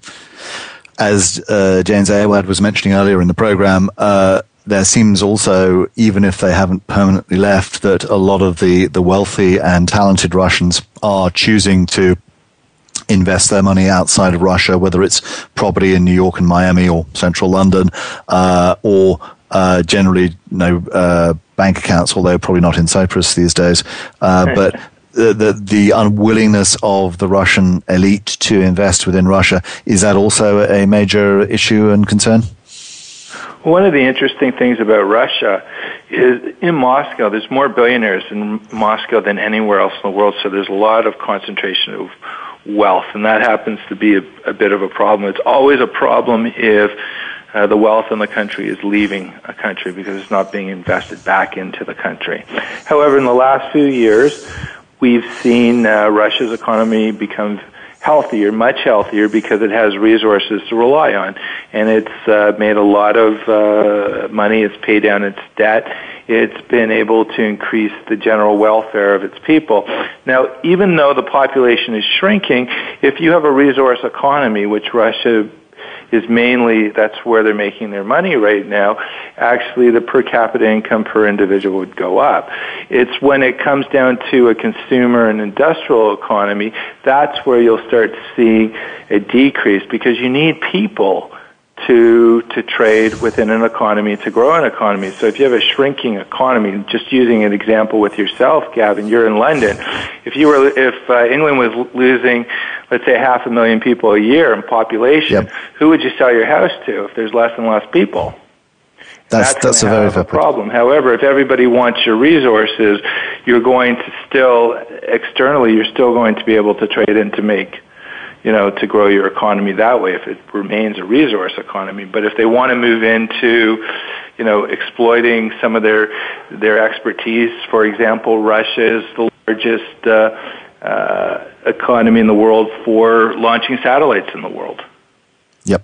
as uh, James Aywad was mentioning earlier in the program, uh, there seems also, even if they haven't permanently left, that a lot of the, the wealthy and talented Russians are choosing to invest their money outside of Russia, whether it's property in New York and Miami or central London, uh, or uh, generally, you know, uh, bank accounts, although probably not in Cyprus these days. Uh, but the, the the unwillingness of the Russian elite to invest within Russia, is that also a major issue and concern? One of the interesting things about Russia is in Moscow, there's more billionaires in Moscow than anywhere else in the world, so there's a lot of concentration of wealth, and that happens to be a, a bit of a problem. It's always a problem if uh, the wealth in the country is leaving a country because it's not being invested back into the country. However, in the last few years, we've seen uh, Russia's economy become healthier, much healthier, because it has resources to rely on. And it's uh, made a lot of uh, money. It's paid down its debt. It's been able to increase the general welfare of its people. Now, even though the population is shrinking, if you have a resource economy, which Russia is mainly, that's where they're making their money right now, actually the per capita income per individual would go up. It's when it comes down to a consumer and industrial economy, that's where you'll start seeing a decrease, because you need people to to trade within an economy, to grow an economy. So if you have a shrinking economy, just using an example with yourself, Gavin, you're in London. If you were, if uh, England was losing, let's say, half a million people a year in population, yep. who would you sell your house to if there's less and less people? That's that's, that's a very a problem. However, if everybody wants your resources, you're going to still externally, you're still going to be able to trade and to make, you know, to grow your economy that way if it remains a resource economy. But if they want to move into, you know, exploiting some of their their expertise, for example, Russia is the largest uh, uh, economy in the world for launching satellites in the world. Yep.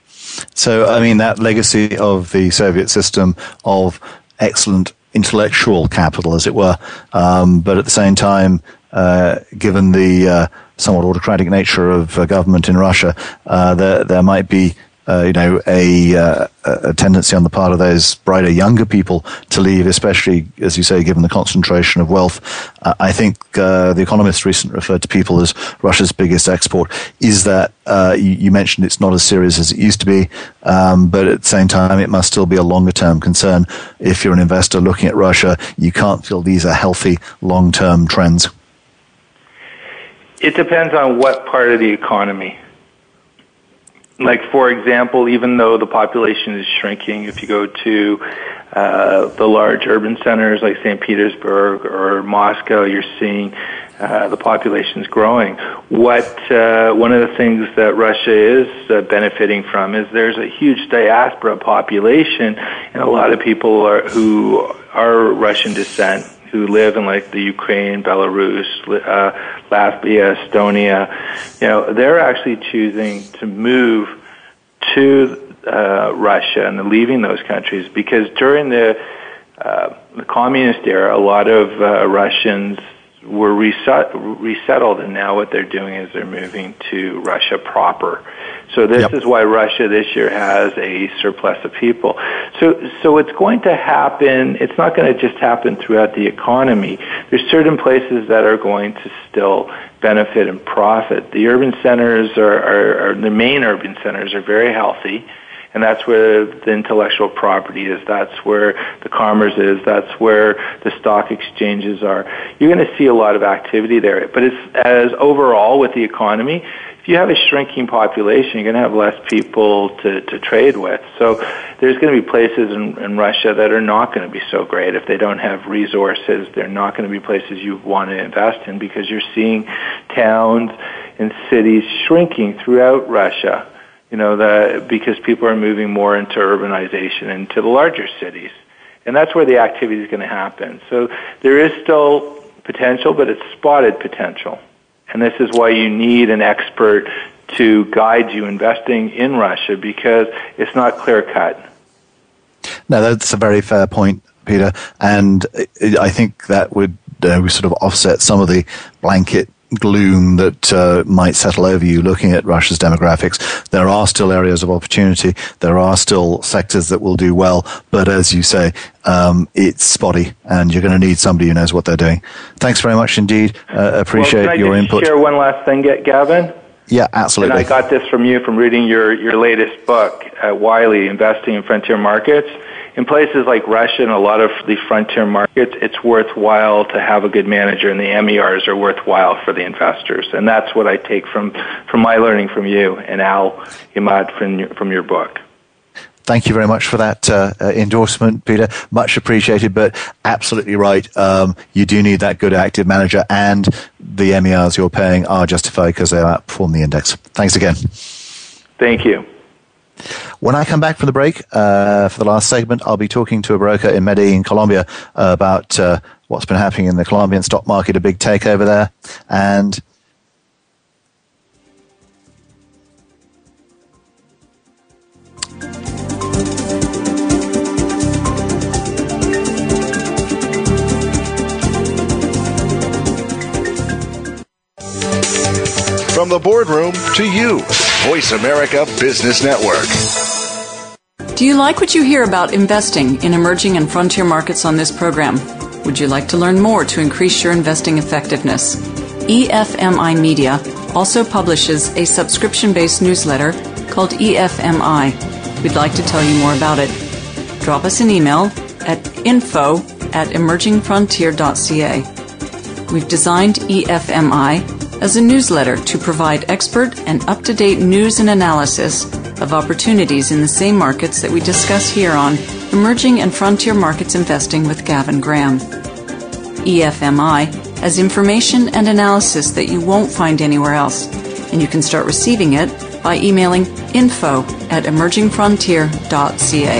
So, I mean, that legacy of the Soviet system of excellent intellectual capital, as it were, um, but at the same time, uh, given the uh, somewhat autocratic nature of uh, government in Russia, uh, there there might be, uh, you know, a, uh, a tendency on the part of those brighter, younger people to leave, especially, as you say, given the concentration of wealth. Uh, I think uh, The Economist recently referred to people as Russia's biggest export. Is that, uh, you, you mentioned it's not as serious as it used to be, um, but at the same time, it must still be a longer-term concern. If you're an investor looking at Russia, you can't feel these are healthy, long-term trends. It depends on what part of the economy. Like, for example, even though the population is shrinking, if you go to uh, the large urban centers like Saint Petersburg or Moscow, you're seeing uh, the population is growing. What uh, one of the things that Russia is uh, benefiting from is there's a huge diaspora population, and a lot of people are, who are Russian descent, who live in like the Ukraine, Belarus, uh, Latvia, Estonia, you know, they're actually choosing to move to uh, Russia and leaving those countries because during the, uh, the communist era, a lot of uh, Russians were reset, resettled, and now what they're doing is they're moving to Russia proper. So this yep. is why Russia this year has a surplus of people. So, so it's going to happen. It's not going to just happen throughout the economy. There's certain places that are going to still benefit and profit. The urban centers are, are, are the main urban centers are very healthy. And that's where the intellectual property is. That's where the commerce is. That's where the stock exchanges are. You're going to see a lot of activity there. But it's, as overall with the economy, if you have a shrinking population, you're going to have less people to, to trade with. So there's going to be places in, in Russia that are not going to be so great. If they don't have resources, they're not going to be places you want to invest in because you're seeing towns and cities shrinking throughout Russia. You know, the, because people are moving more into urbanization, into the larger cities. And that's where the activity is going to happen. So there is still potential, but it's spotted potential. And this is why you need an expert to guide you investing in Russia because it's not clear cut. No, that's a very fair point, Peter, and I think that would uh, sort of offset some of the blanket gloom that uh, might settle over you looking at Russia's demographics. There are still areas of opportunity. There are still sectors that will do well, but as you say, um, it's spotty, and you're going to need somebody who knows what they're doing. Thanks very much indeed. Uh, appreciate well, can I your just input. Share one last thing, Gavin. Yeah, absolutely. And I got this from you from reading your, your latest book at Wiley, Investing in Frontier Markets. In places like Russia and a lot of the frontier markets, it's worthwhile to have a good manager, and the M E Rs are worthwhile for the investors. And that's what I take from, from my learning from you and Al Imad from your, from your book. Thank you very much for that uh, uh, endorsement, Peter. Much appreciated, but absolutely right. Um, you do need that good active manager, and the M E Rs you're paying are justified because they outperform the index. Thanks again. Thank you. When I come back from the break, uh, for the last segment, I'll be talking to a broker in Medellin, Colombia, uh, about uh, what's been happening in the Colombian stock market, a big takeover there, and From the boardroom to you, Voice America Business Network. Do you like what you hear about investing in emerging and frontier markets on this program? Would you like to learn more to increase your investing effectiveness? E F M I Media also publishes a subscription-based newsletter called E F M I. We'd like to tell you more about it. Drop us an email at info at emerging frontier dot c a. We've designed E F M I as a newsletter to provide expert and up-to-date news and analysis of opportunities in the same markets that we discuss here on Emerging and Frontier Markets Investing with Gavin Graham. E F M I has information and analysis that you won't find anywhere else, and you can start receiving it by emailing info at emerging frontier dot c a.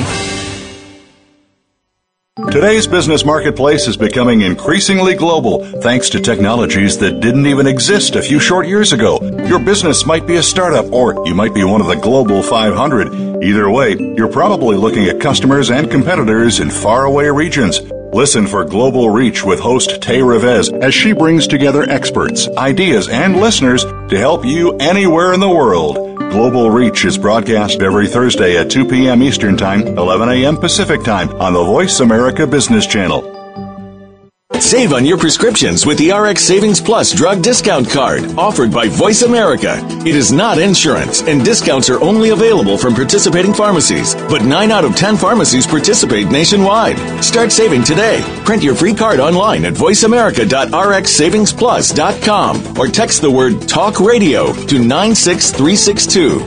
Today's business marketplace is becoming increasingly global thanks to technologies that didn't even exist a few short years ago. Your business might be a startup, or you might be one of the Global five hundred. Either way, you're probably looking at customers and competitors in faraway regions. Listen for Global Reach with host Tay Revez as she brings together experts, ideas, and listeners to help you anywhere in the world. Global Reach is broadcast every Thursday at two p.m. Eastern Time, eleven a.m. Pacific Time on the Voice America Business Channel. Save on your prescriptions with the R X Savings Plus drug discount card offered by Voice America. It is not insurance, and discounts are only available from participating pharmacies. But nine out of ten pharmacies participate nationwide. Start saving today. Print your free card online at voice america dot r x savings plus dot com or text the word TALK RADIO to nine six three six two.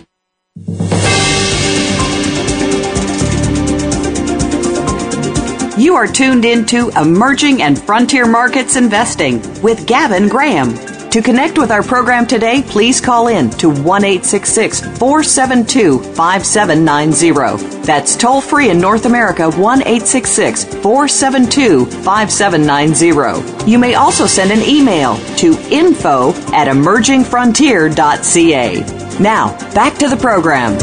You are tuned into Emerging and Frontier Markets Investing with Gavin Graham. To connect with our program today, please call in to one eight six six, four seven two, five seven nine zero. That's toll free in North America, one eight six six, four seven two, five seven nine zero. You may also send an email to info at emerging frontier dot c a. Now, back to the program.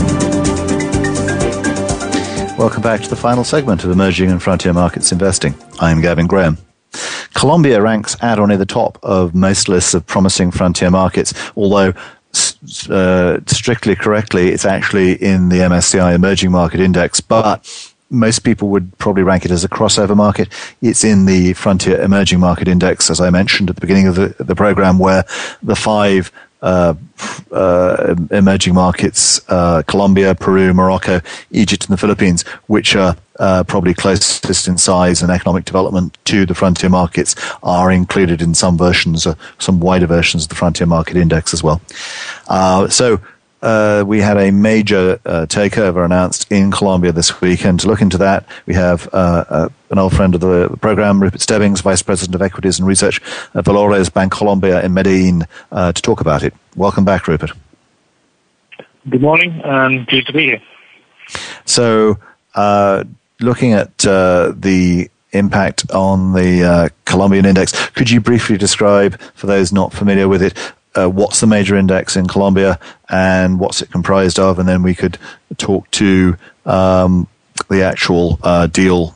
Welcome back to the final segment of Emerging and Frontier Markets Investing. I'm Gavin Graham. Colombia ranks at or near the top of most lists of promising frontier markets, although uh, strictly correctly, it's actually in the M S C I Emerging Market Index, but most people would probably rank it as a crossover market. It's in the Frontier Emerging Market Index, as I mentioned at the beginning of the, the program, where the five Uh, uh, emerging markets, uh, Colombia, Peru, Morocco, Egypt, and the Philippines, which are uh, probably closest in size and economic development to the frontier markets, are included in some versions, uh, some wider versions of the Frontier Market Index as well. Uh, so uh, we had a major uh, takeover announced in Colombia this week, and to look into that, we have uh, uh, an old friend of the program, Rupert Stebbings, Vice President of Equities and Research at Valores Bancolombia in Medellin, uh, to talk about it. Welcome back, Rupert. Good morning, and pleased to be here. So, uh, looking at uh, the impact on the uh, Colombian index, could you briefly describe, for those not familiar with it, uh, what's the major index in Colombia and what's it comprised of, and then we could talk to um, the actual uh, deal.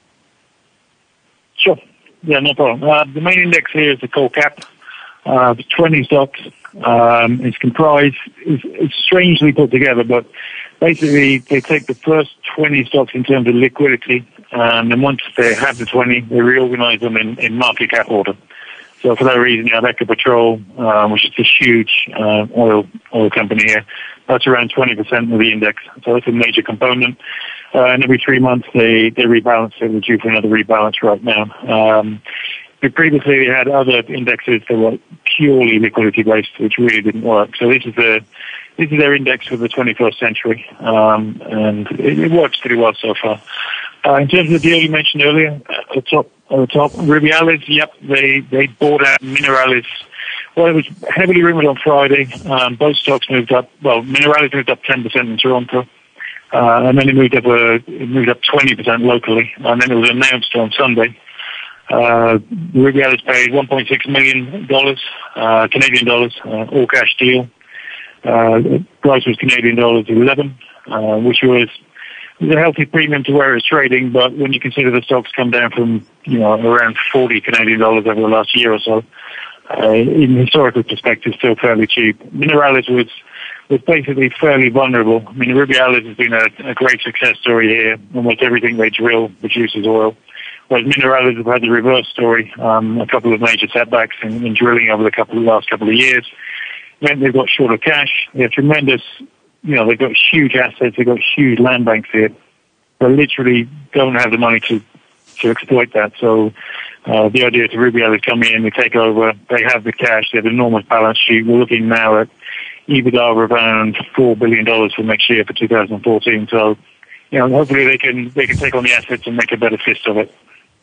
Sure. Yeah, no problem. Uh, the main index here is the Colcap. Uh, it's twenty stocks. Um, it's comprised, it's, it's strangely put together, but basically they take the first twenty stocks in terms of liquidity, and then once they have the twenty, they reorganize them in, in market cap order. So for that reason, you have Ecopetrol, um, which is a huge uh, oil oil company here. That's around twenty percent of the index. So that's a major component. Uh, and every three months they, they rebalance it. We're due for another rebalance right now. Um, but previously they had other indexes that were purely liquidity based, which really didn't work. So this is the this is their index for the twenty-first century, um, and it, it works pretty well so far. Uh, in terms of the deal you mentioned earlier, at the top, at the top, Rubiales, yep, they, they bought out Minerales. Well, it was heavily rumored on Friday. Um, both stocks moved up. Well, Minerales moved up ten percent in Toronto, uh, and then it moved up uh, it moved up twenty percent locally, and then it was announced on Sunday. Uh, Rubiales paid one point six million dollars, uh, Canadian dollars, uh, all cash deal. Uh, the price was Canadian dollars eleven, uh, which was It's a healthy premium to where it's trading, but when you consider the stock's come down from, you know, around forty Canadian dollars over the last year or so, uh, in historical perspective, still fairly cheap. Minerales was was basically fairly vulnerable. I mean, Rubiales has been a, a great success story here. Almost everything they drill produces oil, whereas Minerales have had the reverse story. Um, a couple of major setbacks in, in drilling over the couple of last couple of years meant they've got short of cash. They have tremendous. You know, they've got huge assets, they've got huge land banks here. They literally don't have the money to, to exploit that. So uh, the idea is Rubiales come in, they take over, they have the cash, they have an enormous balance sheet. We're looking now at EBITDA of around four billion dollars for next year for two thousand fourteen. So, you know, hopefully they can they can take on the assets and make a better fist of it.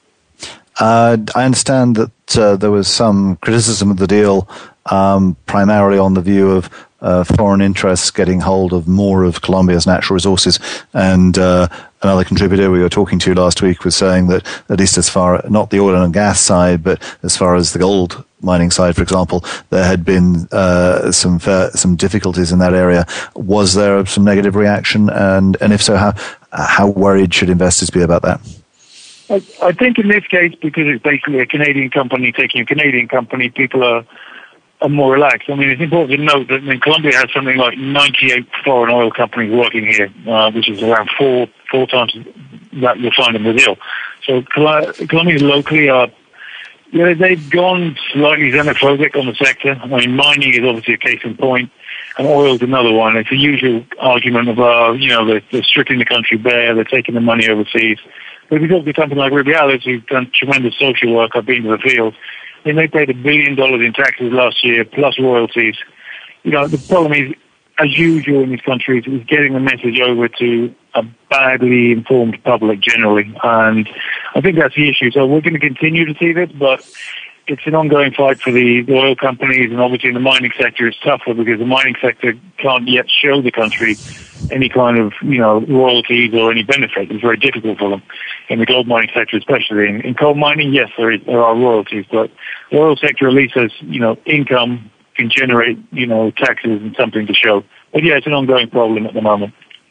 Uh, I understand that uh, there was some criticism of the deal, um, primarily on the view of uh, foreign interests getting hold of more of Colombia's natural resources. And uh, another contributor we were talking to last week was saying that, at least as far, not the oil and gas side, but as far as the gold mining side, for example, there had been uh, some fair, some difficulties in that area. Was there some negative reaction? And, and if so, how how worried should investors be about that? I, I think in this case, because it's basically a Canadian company taking a Canadian company, people are, are more relaxed. I mean, it's important to note that I mean, Colombia has something like ninety-eight foreign oil companies working here, uh, which is around four four times that you'll find in Brazil. So Col- Colombians locally are, yeah, they've gone slightly xenophobic on the sector. I mean, mining is obviously a case in point, and oil is another one. It's a usual argument of, uh, you know, they're, they're stripping the country bare, they're taking the money overseas. But if you talk to something like Rubiales, who've done tremendous social work, I've been to the field, I mean, they paid a billion dollars in taxes last year, plus royalties. You know, the problem is, as usual in these countries, is getting the message over to a badly informed public generally. And I think that's the issue. So we're going to continue to see this, but it's an ongoing fight for the, the oil companies, and obviously in the mining sector it's tougher because the mining sector can't yet show the country any kind of, you know, royalties or any benefit. It's very difficult for them in the gold mining sector, especially. In, in coal mining, yes, there, is, there are royalties, but the oil sector at least has, you know, income, can generate, you know, taxes and something to show. But yeah, it's an ongoing problem at the moment.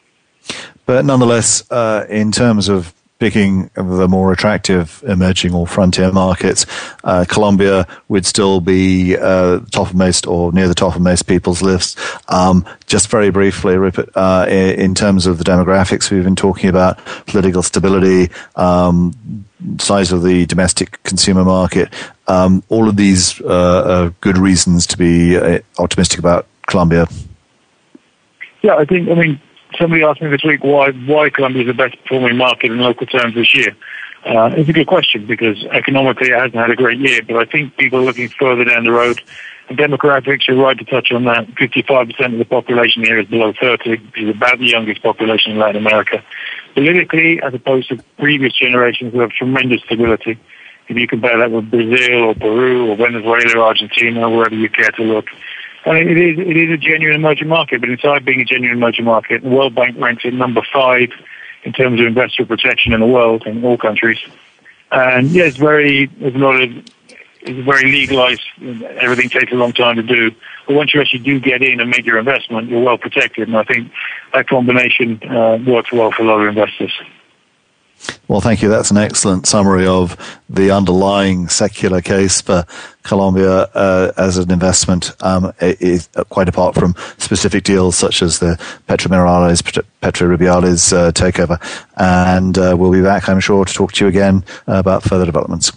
But nonetheless, uh, in terms of picking the more attractive emerging or frontier markets, uh, Colombia would still be uh, top of most or near the top of most people's lists. Um, just very briefly, Rupert, uh, in terms of the demographics we've been talking about, political stability, um, size of the domestic consumer market, um, all of these uh, are good reasons to be uh, optimistic about Colombia. Yeah, I think, I mean, somebody asked me this week why why Colombia is the best performing market in local terms this year. Uh, it's a good question because economically it hasn't had a great year, but I think people are looking further down the road. And demographics, you're right to touch on that. fifty-five percent of the population here is below thirty, which is about the youngest population in Latin America. Politically, as opposed to previous generations, we have tremendous stability. If you compare that with Brazil or Peru or Venezuela or Argentina, wherever you care to look. And it is, it is a genuine emerging market, but inside being a genuine emerging market, the World Bank ranks it number five in terms of investor protection in the world, in all countries. And yeah, it's very, there's a lot of is very legalized. Everything takes a long time to do. But once you actually do get in and make your investment, you're well protected. And I think that combination uh, works well for a lot of investors. Well, thank you. That's an excellent summary of the underlying secular case for Colombia uh, as an investment, um, is quite apart from specific deals such as the Petrominerales, Petrorubiales uh, takeover. And uh, we'll be back, I'm sure, to talk to you again uh, about further developments.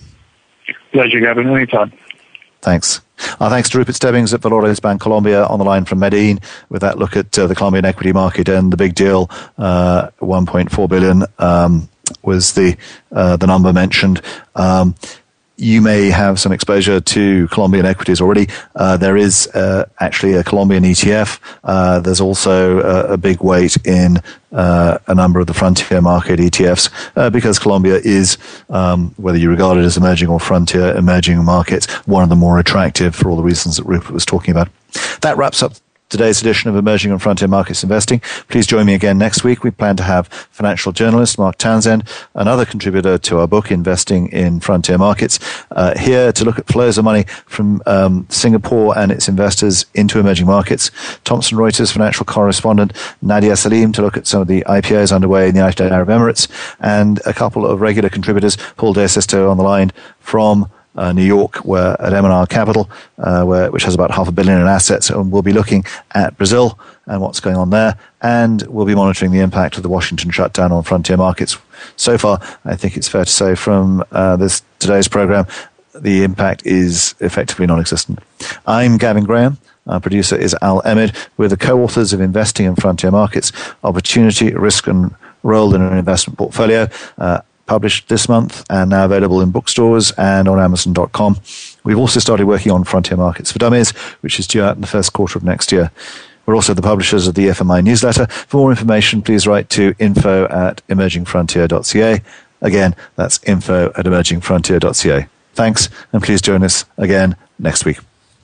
Pleasure, Gavin. Anytime. Thanks. Our thanks to Rupert Stebbings at Valores Bancolombia on the line from Medellin with that look at uh, the Colombian equity market and the big deal, uh, one point four billion dollars um, was the uh, the number mentioned. Um, you may have some exposure to Colombian equities already. Uh, there is uh, actually a Colombian E T F. Uh, there's also a, a big weight in uh, a number of the frontier market E T Fs uh, because Colombia is, um, whether you regard it as emerging or frontier emerging markets, one of the more attractive for all the reasons that Rupert was talking about. That wraps up today's edition of Emerging and Frontier Markets Investing. Please join me again next week. We plan to have financial journalist Mark Townsend, another contributor to our book, Investing in Frontier Markets, uh, here to look at flows of money from um, Singapore and its investors into emerging markets. Thomson Reuters financial correspondent Nadia Salim to look at some of the I P Os underway in the United Arab Emirates, and a couple of regular contributors, Paul De Sisto on the line from Uh, New York, where at M and R Capital, uh, where, which has about half a billion in assets, and we'll be looking at Brazil and what's going on there, and we'll be monitoring the impact of the Washington shutdown on frontier markets. So far, I think it's fair to say from uh, this today's program, the impact is effectively non-existent. I'm Gavin Graham. Our producer is Al Emid. We're the co-authors of Investing in Frontier Markets, Opportunity, Risk and Role in an Investment Portfolio, uh, published this month and now available in bookstores and on Amazon dot com. We've also started working on Frontier Markets for Dummies, which is due out in the first quarter of next year. We're also the publishers of the F M I newsletter. For more information, please write to info at emerging frontier dot c a. Again, that's info at emerging frontier dot c a. Thanks, and please join us again next week.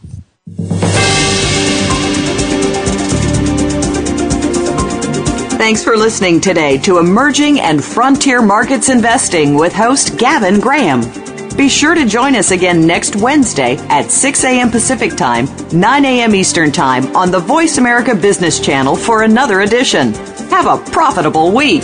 Thanks for listening today to Emerging and Frontier Markets Investing with host Gavin Graham. Be sure to join us again next Wednesday at six a.m. Pacific Time, nine a.m. Eastern Time on the Voice America Business Channel for another edition. Have a profitable week.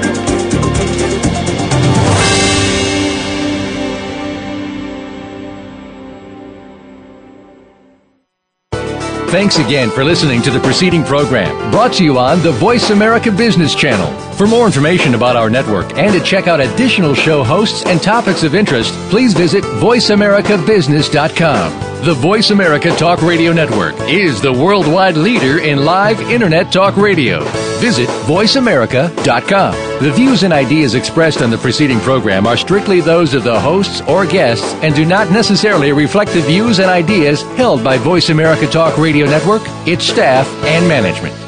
Thanks again for listening to the preceding program, brought to you on the Voice America Business Channel. For more information about our network and to check out additional show hosts and topics of interest, please visit voice america business dot com. The Voice America Talk Radio Network is the worldwide leader in live Internet talk radio. Visit voice america dot com. The views and ideas expressed on the preceding program are strictly those of the hosts or guests and do not necessarily reflect the views and ideas held by Voice America Talk Radio Network, its staff, and management.